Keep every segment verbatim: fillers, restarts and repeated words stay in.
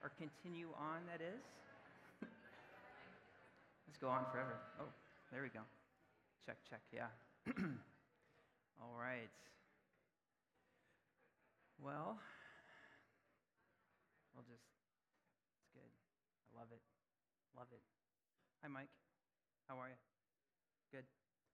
or continue on, that is. Let's go on forever. Oh, there we go. Check, check, yeah. All right. Well, we'll just, it's good. I love it. Love it. Hi, Mike. How are you? Good.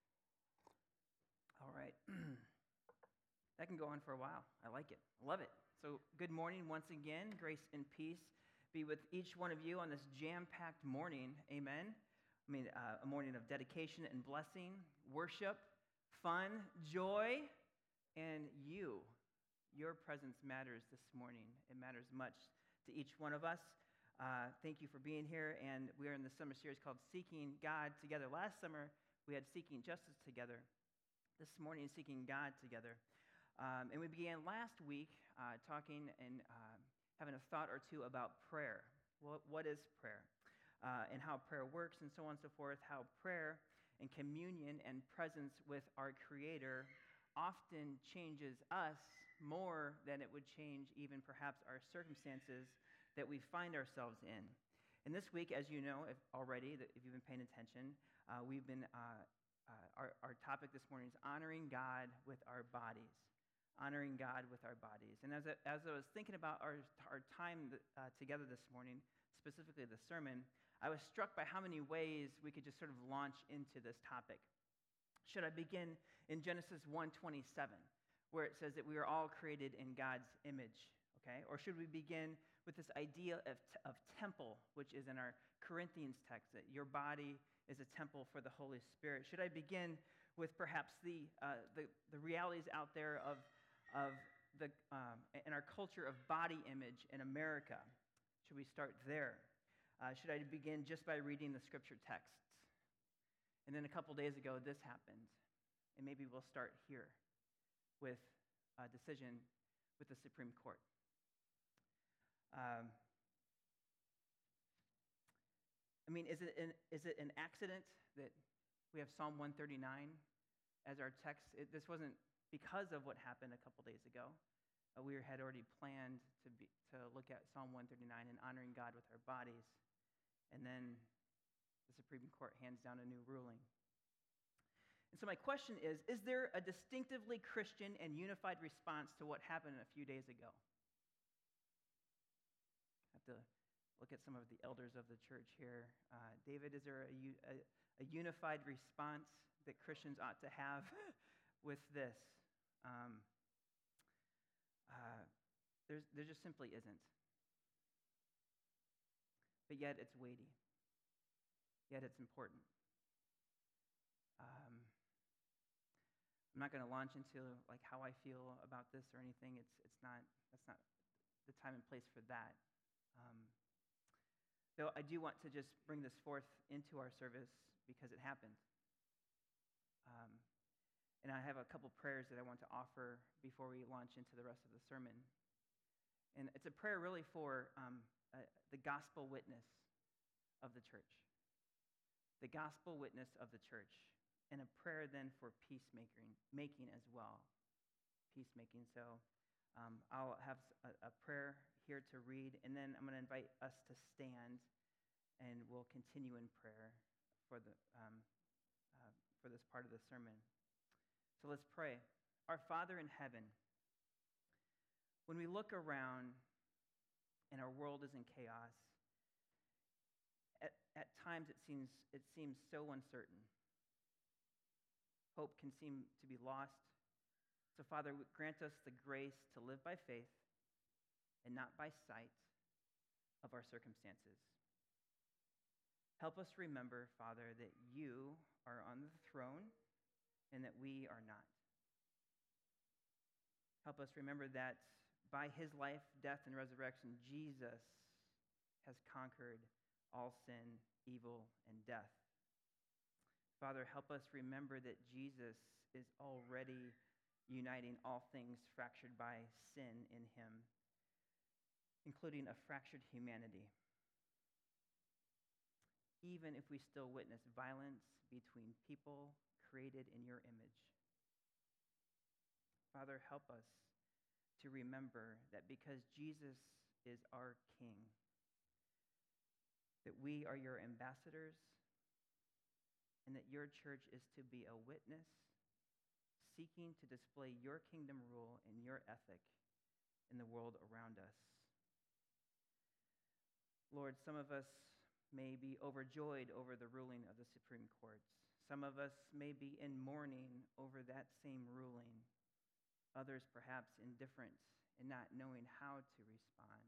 All right. That can go on for a while. I like it. I love it. So, good morning once again. Grace and peace be with each one of you on this jam-packed morning. Amen. I mean, uh, a morning of dedication and blessing, worship, fun, joy, and you. Your presence matters this morning. It matters much to each one of us. Uh, thank you for being here. And we are in the summer series called Seeking God Together. Last summer, we had Seeking Justice Together. This morning, Seeking God Together. Um, and we began last week uh, talking and uh, having a thought or two about prayer. What, what is prayer? Uh, and how prayer works and so on and so forth. How prayer and communion and presence with our Creator often changes us more than it would change even perhaps our circumstances that we find ourselves in. And this week, as you know if already, if you've been paying attention, uh, we've been, uh, uh, our, our topic this morning is honoring God with our bodies. Honoring God with our bodies. And as I, as I was thinking about our, our time uh, together this morning, specifically the sermon, I was struck by how many ways we could just sort of launch into this topic. Should I begin in Genesis one twenty-seven, where it says that we are all created in God's image, okay? Or should we begin with this idea of, of temple, which is in our Corinthians text, that your body is a temple for the Holy Spirit? Should I begin with perhaps the uh, the, the realities out there of, of the um, in our culture of body image in America? Should we start there? Uh, should I begin just by reading the scripture texts? And then a couple days ago, this happened. And maybe we'll start here with a decision with the Supreme Court. Um, I mean, is it, an, is it an accident that we have Psalm one thirty-nine as our text? It, this wasn't because of what happened a couple days ago. Uh, we had already planned to, be, to look at Psalm one thirty-nine and honoring God with our bodies. And then the Supreme Court hands down a new ruling. And so my question is, is there a distinctively Christian and unified response to what happened a few days ago? I have to look at some of the elders of the church here. Uh, David, is there a, a, a unified response that Christians ought to have with this? Um, uh, there's, there just simply isn't. But yet it's weighty. Yet it's important. Um, I'm not going to launch into like how I feel about this or anything. It's it's not that's not the time and place for that. Um, though I do want to just bring this forth into our service because it happened. Um, and I have a couple prayers that I want to offer before we launch into the rest of the sermon. And it's a prayer really for um, uh, the gospel witness of the church. The gospel witness of the church, and a prayer then for peacemaking making as well. Peacemaking. So um, I'll have a, a prayer here to read, and then I'm going to invite us to stand, and we'll continue in prayer for the um, uh, for this part of the sermon. So let's pray. Our Father in heaven, when we look around and our world is in chaos, At, at times it seems it seems so uncertain. Hope can seem to be lost. So, Father, grant us the grace to live by faith and not by sight of our circumstances. Help us remember, Father, that you are on the throne and that we are not. Help us remember that by his life, death, and resurrection, Jesus has conquered all sin, evil, and death. Father, help us remember that Jesus is already uniting all things fractured by sin in him, including a fractured humanity. Even if we still witness violence between people created in your image. Father, help us to remember that because Jesus is our King, that we are your ambassadors, and that your church is to be a witness seeking to display your kingdom rule and your ethic in the world around us. Lord, some of us may be overjoyed over the ruling of the Supreme Court. Some of us may be in mourning over that same ruling. Others perhaps indifferent and not knowing how to respond.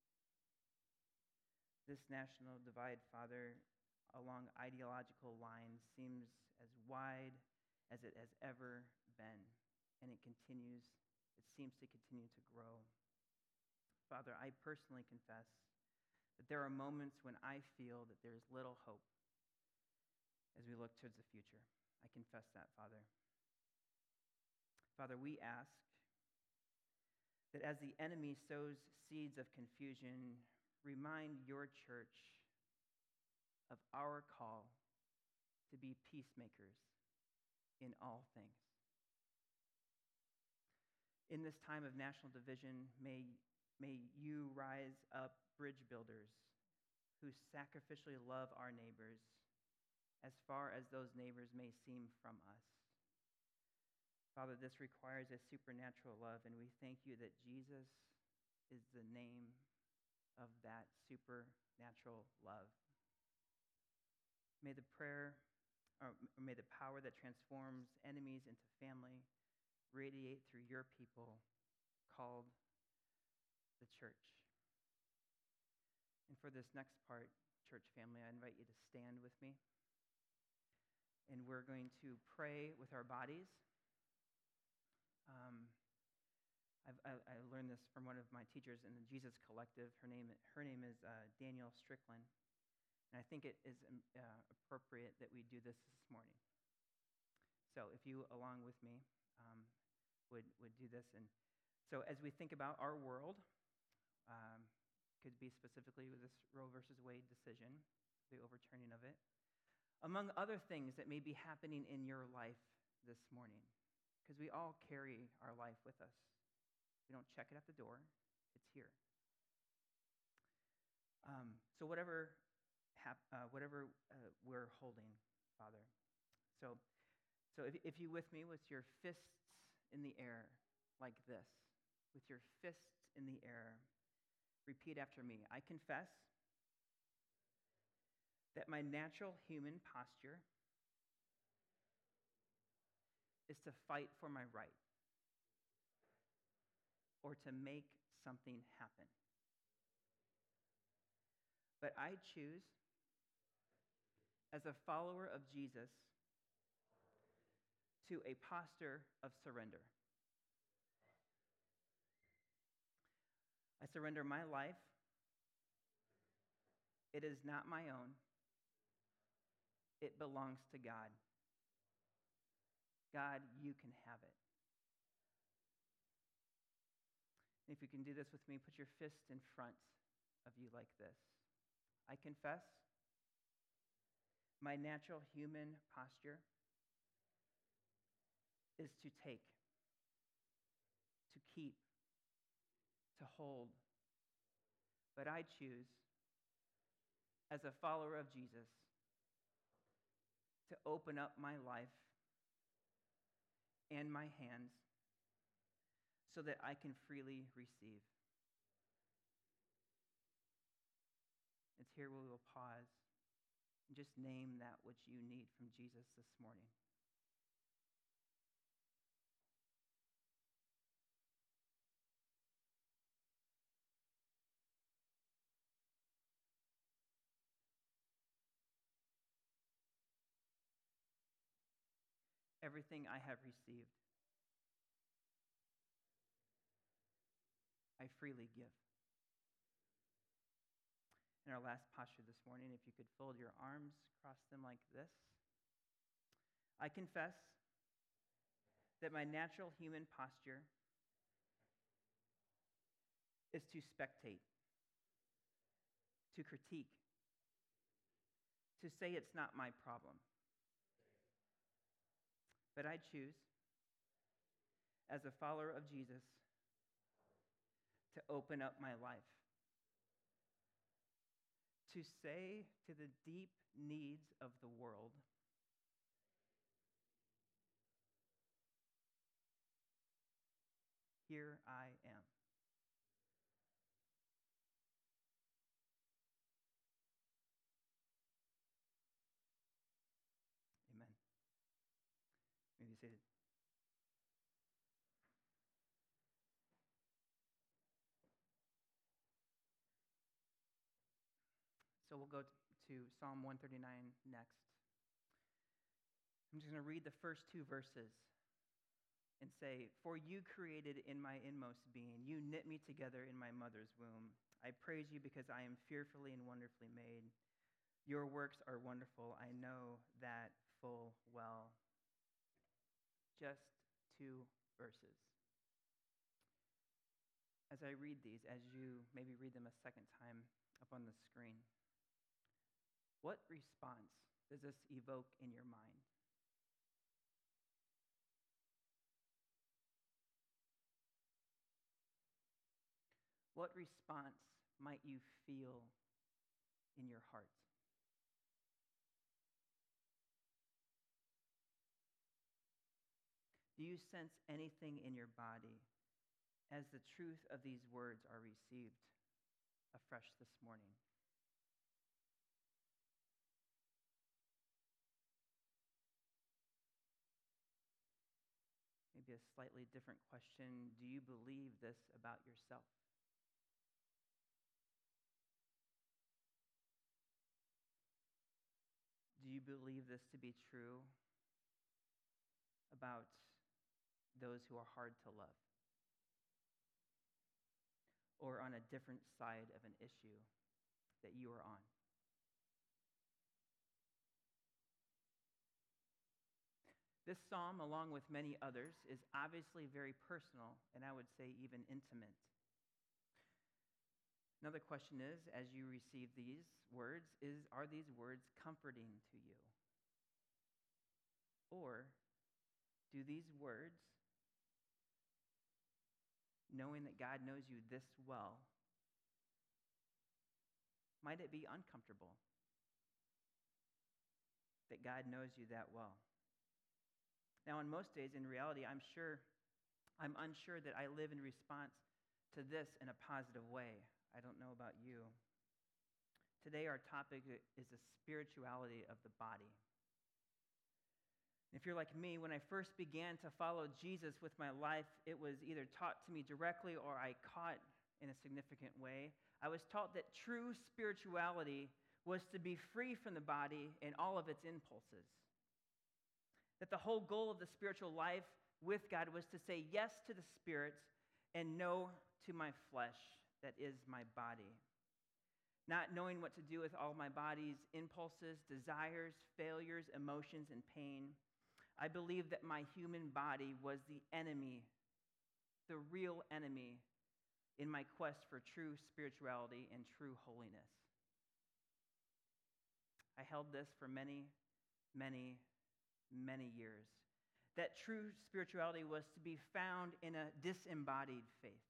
This national divide, Father, along ideological lines seems as wide as it has ever been, and it continues, it seems to continue to grow. Father, I personally confess that there are moments when I feel that there is little hope as we look towards the future. I confess that, Father. Father, we ask that as the enemy sows seeds of confusion, remind your church of our call to be peacemakers in all things. In this time of national division, may, may you rise up bridge builders who sacrificially love our neighbors as far as those neighbors may seem from us. Father, this requires a supernatural love, and we thank you that Jesus is the name of that supernatural love. May the prayer, or may the power that transforms enemies into family radiate through your people called the church. And for this next part, church family, I invite you to stand with me. And we're going to pray with our bodies. Um, I've, I, I learned this from one of my teachers in the Jesus Collective. Her name, her name is uh, Danielle Strickland. And I think it is uh, appropriate that we do this this morning. So if you, along with me, um, would, would do this. And so as we think about our world, um, could be specifically with this Roe versus Wade decision, the overturning of it, among other things that may be happening in your life this morning, because we all carry our life with us. We don't check it at the door. It's here. Um, so whatever hap- uh, whatever uh, we're holding, Father. So, so if, if you with me with your fists in the air like this, with your fists in the air, repeat after me. I confess that my natural human posture is to fight for my right or to make something happen. But I choose, as a follower of Jesus, to a posture of surrender. I surrender my life. It is not my own. It belongs to God. God, you can have it. And if you can do this with me, put your fist in front of you like this. I confess my natural human posture is to take, to keep, to hold. But I choose, as a follower of Jesus, to open up my life and my hands so that I can freely receive. It's here where we will pause and just name that which you need from Jesus this morning. Everything I have received, I freely give. In our last posture this morning, if you could fold your arms, cross them like this. I confess that my natural human posture is to spectate, to critique, to say it's not my problem. But I choose, as a follower of Jesus, to open up my life, to say to the deep needs of the world, here I am. Amen. Maybe say it. So we'll go to Psalm one thirty-nine next. I'm just going to read the first two verses and say, "For you created in my inmost being. You knit me together in my mother's womb. I praise you because I am fearfully and wonderfully made. Your works are wonderful. I know that full well." Just two verses. As I read these, as you maybe read them a second time up on the screen, what response does this evoke in your mind? What response might you feel in your heart? Do you sense anything in your body as the truth of these words are received afresh this morning? Maybe a slightly different question. Do you believe this about yourself? Do you believe this to be true about those who are hard to love, or on a different side of an issue that you are on? This psalm, along with many others, is obviously very personal, and I would say even intimate. Another question is, as you receive these words, is are these words comforting to you? Or do these words, knowing that God knows you this well, might it be uncomfortable that God knows you that well? Now, on most days, in reality, I'm sure, I'm unsure that I live in response to this in a positive way. I don't know about you. Today, our topic is the spirituality of the body. If you're like me, when I first began to follow Jesus with my life, it was either taught to me directly or I caught in a significant way. I was taught that true spirituality was to be free from the body and all of its impulses. That the whole goal of the spiritual life with God was to say yes to the Spirit and no to my flesh, that is my body. Not knowing what to do with all my body's impulses, desires, failures, emotions, and pain, I believed that my human body was the enemy, the real enemy, in my quest for true spirituality and true holiness. I held this for many, many, many years. That true spirituality was to be found in a disembodied faith.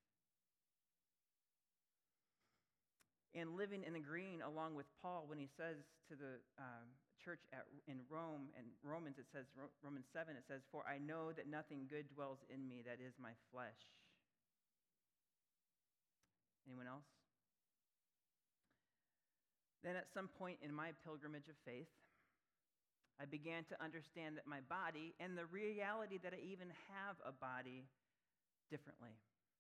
And living and agreeing along with Paul when he says to the um, church at, in Rome, and Romans, it says, Romans seven, it says, "For I know that nothing good dwells in me, that is my flesh." Anyone else? Then at some point in my pilgrimage of faith, I began to understand that my body and the reality that I even have a body differently.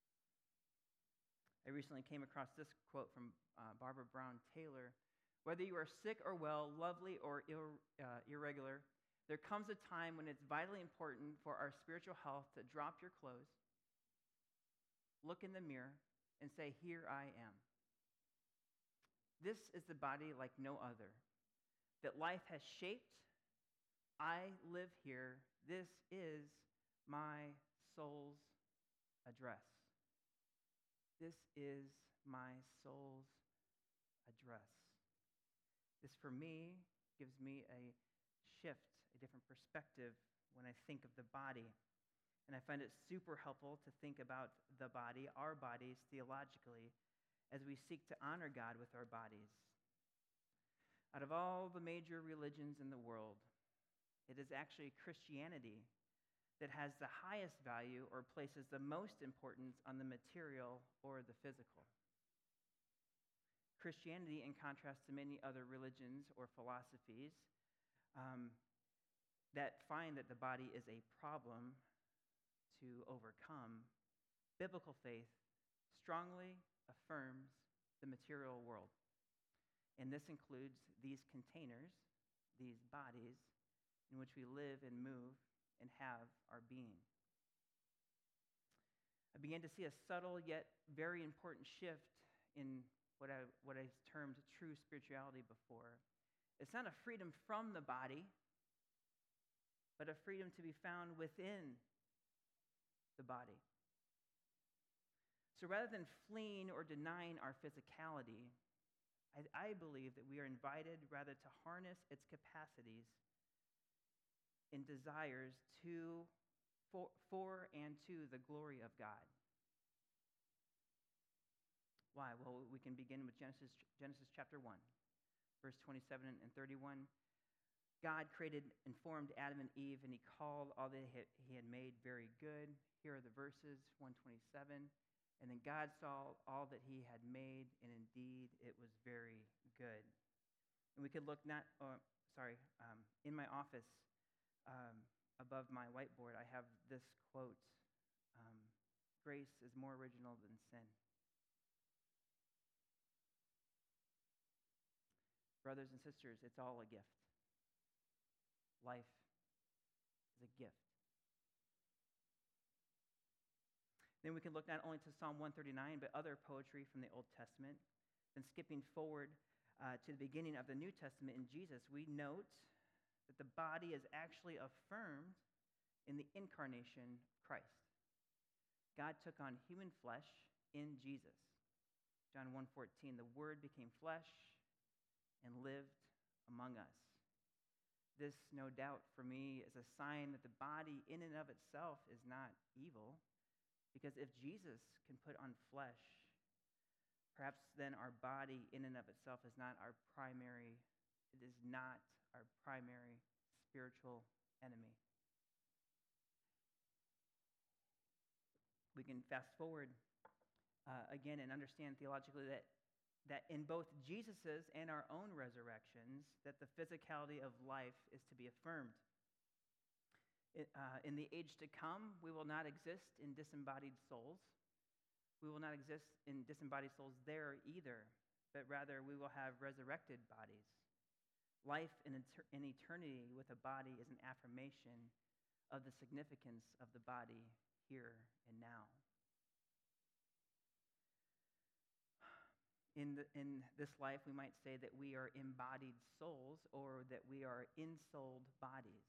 I recently came across this quote from uh, Barbara Brown Taylor: "Whether you are sick or well, lovely or ir- uh, irregular, there comes a time when it's vitally important for our spiritual health to drop your clothes, look in the mirror, and say, 'Here I am.' This is the body like no other, that life has shaped. I live here. This is my soul's address. This is my soul's address." This, for me, gives me a shift, a different perspective when I think of the body. And I find it super helpful to think about the body, our bodies, theologically, as we seek to honor God with our bodies. Out of all the major religions in the world, it is actually Christianity that has the highest value or places the most importance on the material or the physical. Christianity, in contrast to many other religions or philosophies um, that find that the body is a problem to overcome, biblical faith strongly affirms the material world. And this includes these containers, these bodies, in which we live and move and have our being. I began to see a subtle yet very important shift in what I what I termed true spirituality before. It's not a freedom from the body, but a freedom to be found within the body. So rather than fleeing or denying our physicality, I, I believe that we are invited rather to harness its capacities and desires to for, for and to the glory of God. Why? Well, we can begin with Genesis, Genesis chapter one, verse twenty-seven and thirty-one. God created and formed Adam and Eve, and he called all that he had made very good. Here are the verses, one twenty-seven. And then God saw all that he had made, and indeed it was very good. And we could look not, uh, sorry, um, in my office, um, above my whiteboard, I have this quote, um, grace is more original than sin. Brothers and sisters, it's all a gift. Life is a gift. Then we can look not only to Psalm one thirty-nine, but other poetry from the Old Testament. Then skipping forward uh, to the beginning of the New Testament in Jesus, we note that the body is actually affirmed in the incarnation of Christ. God took on human flesh in Jesus. John one fourteen, the Word became flesh and lived among us. This, no doubt, for me, is a sign that the body in and of itself is not evil, because if Jesus can put on flesh, perhaps then our body in and of itself is not our primary, it is not our primary spiritual enemy. We can fast forward uh, again and understand theologically that that in both Jesus's and our own resurrections, that the physicality of life is to be affirmed. It, uh, in the age to come, we will not exist in disembodied souls. We will not exist in disembodied souls there either, but rather we will have resurrected bodies. Life in, inter- in eternity with a body is an affirmation of the significance of the body here and now. In, the, in this life, we might say that we are embodied souls or that we are ensouled bodies.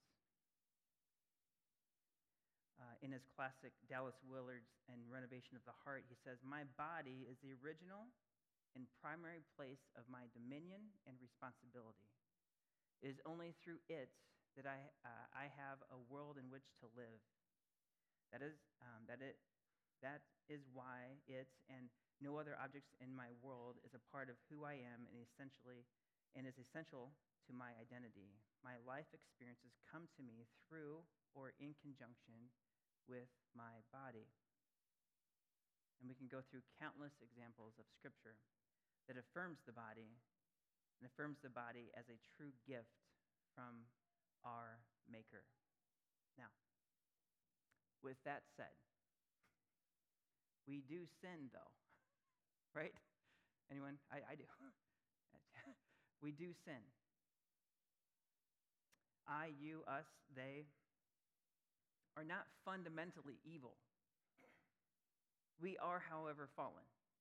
Uh, in his classic Dallas Willard's and Renovation of the Heart, he says, "My body is the original and primary place of my dominion and responsibility. It is only through it that I, uh, I have a world in which to live. That is, um, that it, that is why it and no other objects in my world is a part of who I am and essentially and is essential to my identity. My life experiences come to me through or in conjunction with my body." And we can go through countless examples of Scripture that affirms the body and affirms the body as a true gift from our Maker. Now, with that said, we do sin, though. Right? Anyone? I, I do. We do sin. I, you, us, they are not fundamentally evil. We are, however, fallen.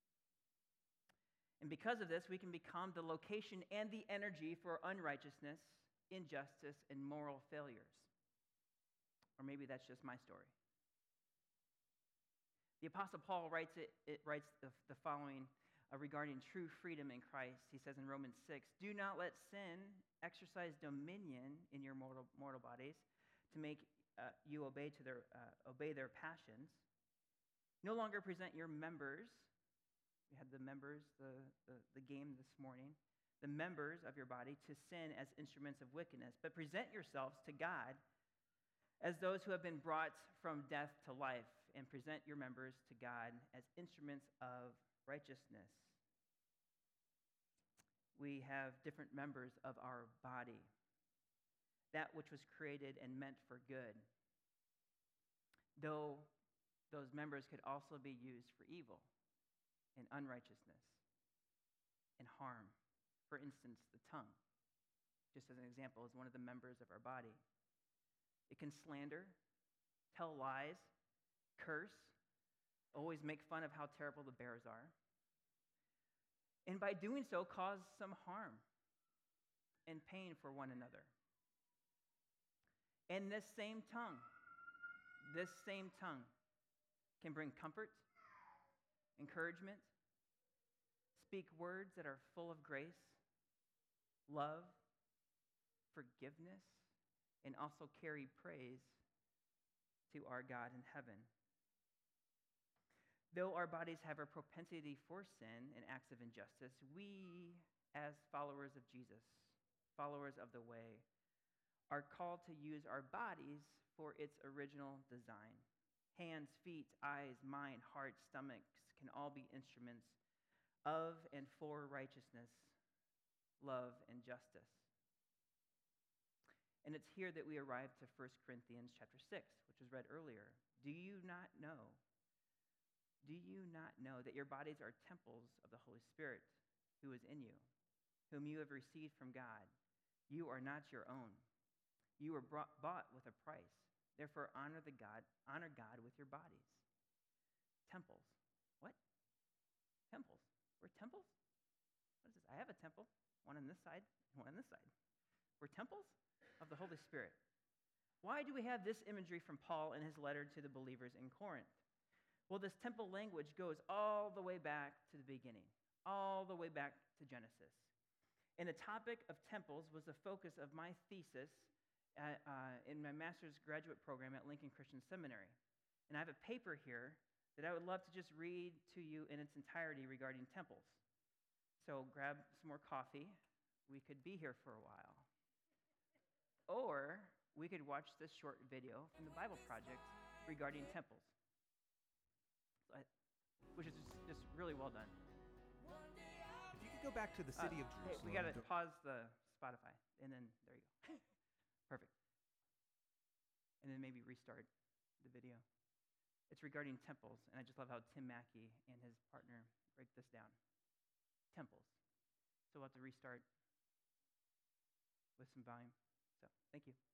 And because of this, we can become the location and the energy for unrighteousness, injustice, and moral failures. Or maybe that's just my story. The Apostle Paul writes it, it writes the, the following uh, regarding true freedom in Christ. He says in Romans six, "Do not let sin exercise dominion in your mortal, mortal bodies to make uh, you obey to their uh, obey their passions. No longer present your members." We had the members, the, the, the game this morning. the members of your body to sin as instruments of wickedness, but present yourselves to God as those who have been brought from death to life, and present your members to God as instruments of righteousness. We have different members of our body, that which was created and meant for good, though those members could also be used for evil and unrighteousness and harm. For instance, the tongue, just as an example, is one of the members of our body. It can slander, tell lies, curse, always make fun of how terrible the bears are, and by doing so cause some harm and pain for one another. And this same tongue, this same tongue can bring comfort, encouragement, speak words that are full of grace, love, forgiveness, and also carry praise to our God in heaven. Though our bodies have a propensity for sin and acts of injustice, we, as followers of Jesus, followers of the way, are called to use our bodies for its original design. Hands, feet, eyes, mind, heart, stomachs can all be instruments of and for righteousness, love, and justice. And it's here that we arrive to First Corinthians chapter six, which was read earlier. Do you not know, do you not know that your bodies are temples of the Holy Spirit who is in you, whom you have received from God? You are not your own. You were brought, bought with a price. Therefore, honor the God, honor God with your bodies. Temples. What? Temples. We're temples? What is this? I have a temple. One on this side, one on this side. We're temples of the Holy Spirit. Why do we have this imagery from Paul in his letter to the believers in Corinth? Well, this temple language goes all the way back to the beginning, all the way back to Genesis. And the topic of temples was the focus of my thesis at, uh, in my master's graduate program at Lincoln Christian Seminary. And I have a paper here that I would love to just read to you in its entirety regarding temples. So grab some more coffee. We could be here for a while. Or we could watch this short video from the Bible Project regarding temples, which is just, just really well done. If you could go back to the city uh, of Jerusalem. Hey, we got to pause the Spotify, and then there you go. Perfect. And then maybe restart the video. It's regarding temples, and I just love how Tim Mackey and his partner break this down. Temples. So we'll have to restart with some volume. So, thank you.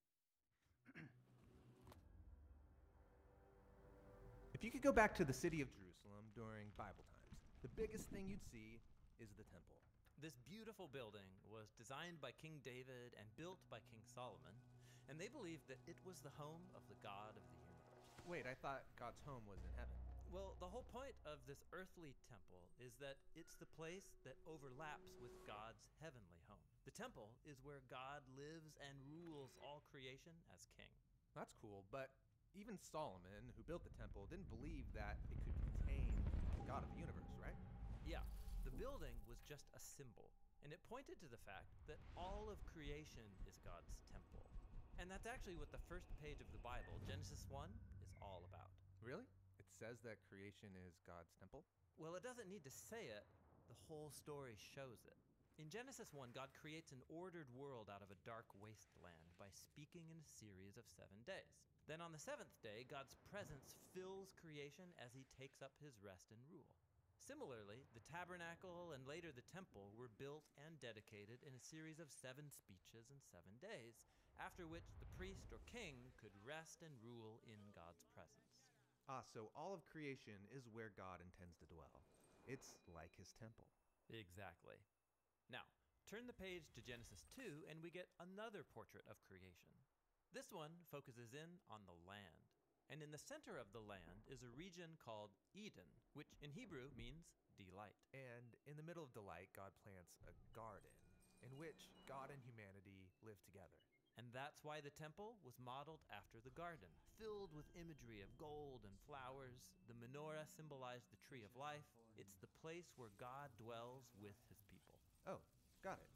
If you could go back to the city of Jerusalem during Bible times, the biggest thing you'd see is the temple. This beautiful building was designed by King David and built by King Solomon, and they believed that it was the home of the God of the universe. Wait, I thought God's home was in heaven. Well, the whole point of this earthly temple is that it's the place that overlaps with God's heavenly home. The temple is where God lives and rules all creation as king. That's cool, but even Solomon, who built the temple, didn't believe that it could contain the God of the universe, right? Yeah, the building was just a symbol, and it pointed to the fact that all of creation is God's temple. And that's actually what the first page of the Bible, Genesis one, is all about. Really? It says that creation is God's temple? Well, it doesn't need to say it. The whole story shows it. In Genesis one, God creates an ordered world out of a dark wasteland by speaking in a series of seven days. Then on the seventh day, God's presence fills creation as he takes up his rest and rule. Similarly, the tabernacle and later the temple were built and dedicated in a series of seven speeches and seven days, after which the priest or king could rest and rule in God's presence. Ah, so all of creation is where God intends to dwell. It's like his temple. Exactly. Now, turn the page to Genesis two and we get another portrait of creation. This one focuses in on the land. And in the center of the land is a region called Eden, which in Hebrew means delight. And in the middle of delight, God plants a garden in which God and humanity live together. And that's why the temple was modeled after the garden, filled with imagery of gold and flowers. The menorah symbolized the tree of life. It's the place where God dwells with his people. Oh, got it.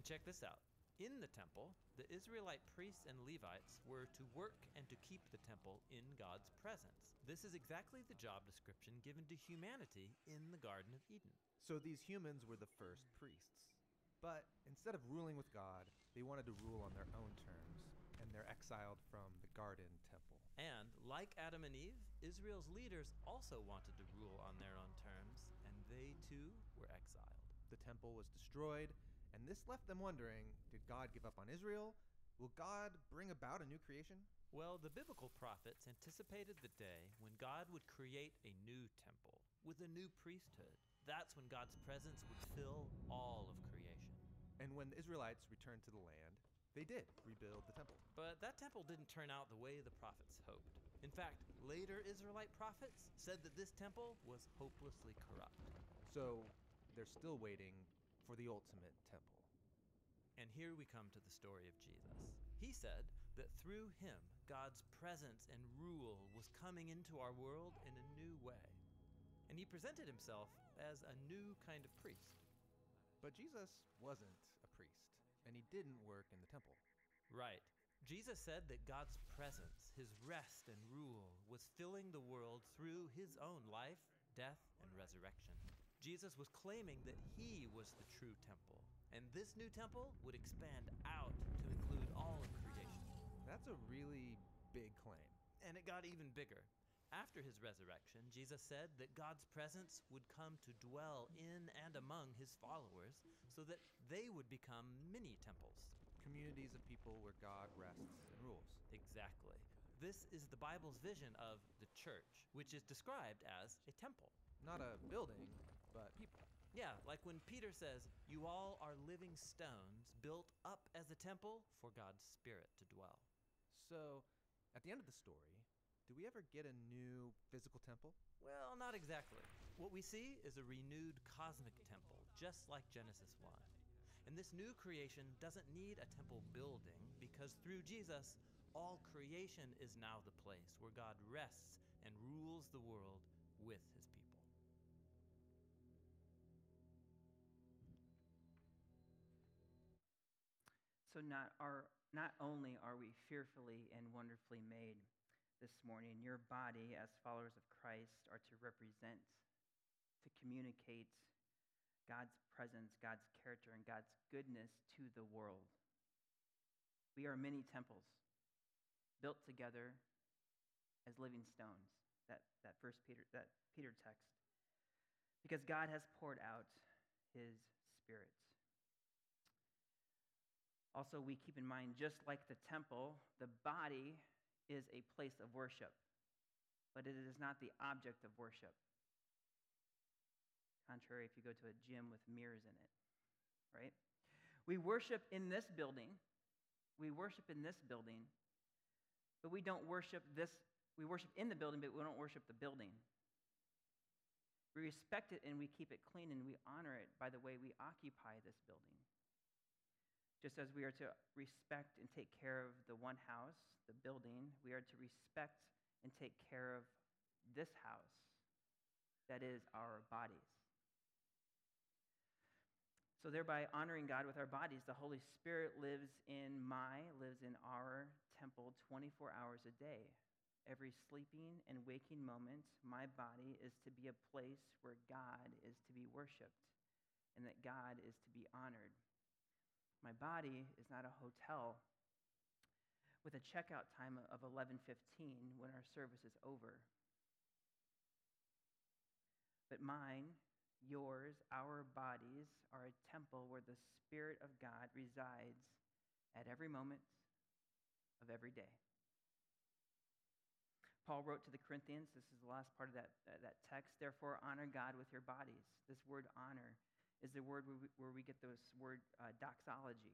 check this out. In the temple, the Israelite priests and Levites were to work and to keep the temple in God's presence. This is exactly the job description given to humanity in the Garden of Eden. So these humans were the first priests. But instead of ruling with God, they wanted to rule on their own terms, and they're exiled from the garden temple. And, like Adam and Eve, Israel's leaders also wanted to rule on their own terms, and they too were exiled. The temple was destroyed, and this left them wondering, did God give up on Israel? Will God bring about a new creation? Well, the biblical prophets anticipated the day when God would create a new temple with a new priesthood. That's when God's presence would fill all of creation. And when the Israelites returned to the land, they did rebuild the temple. But that temple didn't turn out the way the prophets hoped. In fact, later Israelite prophets said that this temple was hopelessly corrupt. So they're still waiting for the ultimate temple. And here we come to the story of Jesus. He said that through him, God's presence and rule was coming into our world in a new way. And he presented himself as a new kind of priest. But Jesus wasn't a priest, and he didn't work in the temple. Right. Jesus said that God's presence, his rest and rule, was filling the world through his own life, death, and resurrection. Jesus was claiming that he was the true temple, and this new temple would expand out to include all of creation. That's a really big claim. And it got even bigger. After his resurrection, Jesus said that God's presence would come to dwell in and among his followers so that they would become mini temples. Communities of people where God rests and rules. Exactly. This is the Bible's vision of the church, which is described as a temple. Not a building, but people. Yeah, like when Peter says, "You all are living stones built up as a temple for God's Spirit to dwell." So, at the end of the story, do we ever get a new physical temple? Well, not exactly. What we see is a renewed cosmic temple, just like Genesis one. And this new creation doesn't need a temple building because through Jesus, all creation is now the place where God rests and rules the world with his people. So not are not only are we fearfully and wonderfully made this morning, your body as followers of Christ are to represent, to communicate God's presence, God's character, and God's goodness to the world. We are many temples built together as living stones, that, that first Peter, that Peter text, because God has poured out his Spirit. Also, we keep in mind, just like the temple, the body is a place of worship, but it is not the object of worship. Contrary, if you go to a gym with mirrors in it, right? We worship in this building. We worship in this building, but we don't worship this. We worship in the building, but we don't worship the building. We respect it and we keep it clean and we honor it by the way we occupy this building. Just as we are to respect and take care of the one house, the building, we are to respect and take care of this house, that is our bodies. So thereby honoring God with our bodies, the Holy Spirit lives in my, lives in our temple twenty-four hours a day. Every sleeping and waking moment, my body is to be a place where God is to be worshiped and that God is to be honored. My body is not a hotel with a checkout time of eleven fifteen when our service is over. But mine, yours, our bodies are a temple where the Spirit of God resides at every moment of every day. Paul wrote to the Corinthians, this is the last part of that, uh, that text, therefore honor God with your bodies. This word honor is the word where we, where we get this word uh, doxology.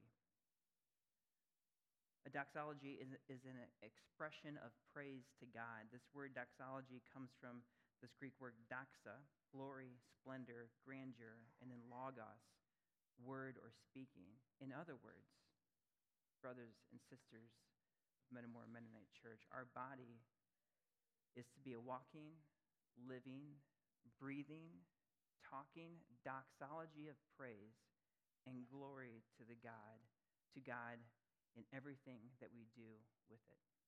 A doxology is, is an expression of praise to God. This word doxology comes from this Greek word doxa, glory, splendor, grandeur, and then logos, word or speaking. In other words, brothers and sisters of Metamora Mennonite Church, our body is to be a walking, living, breathing, talking doxology of praise and glory to the God, to God in everything that we do with it.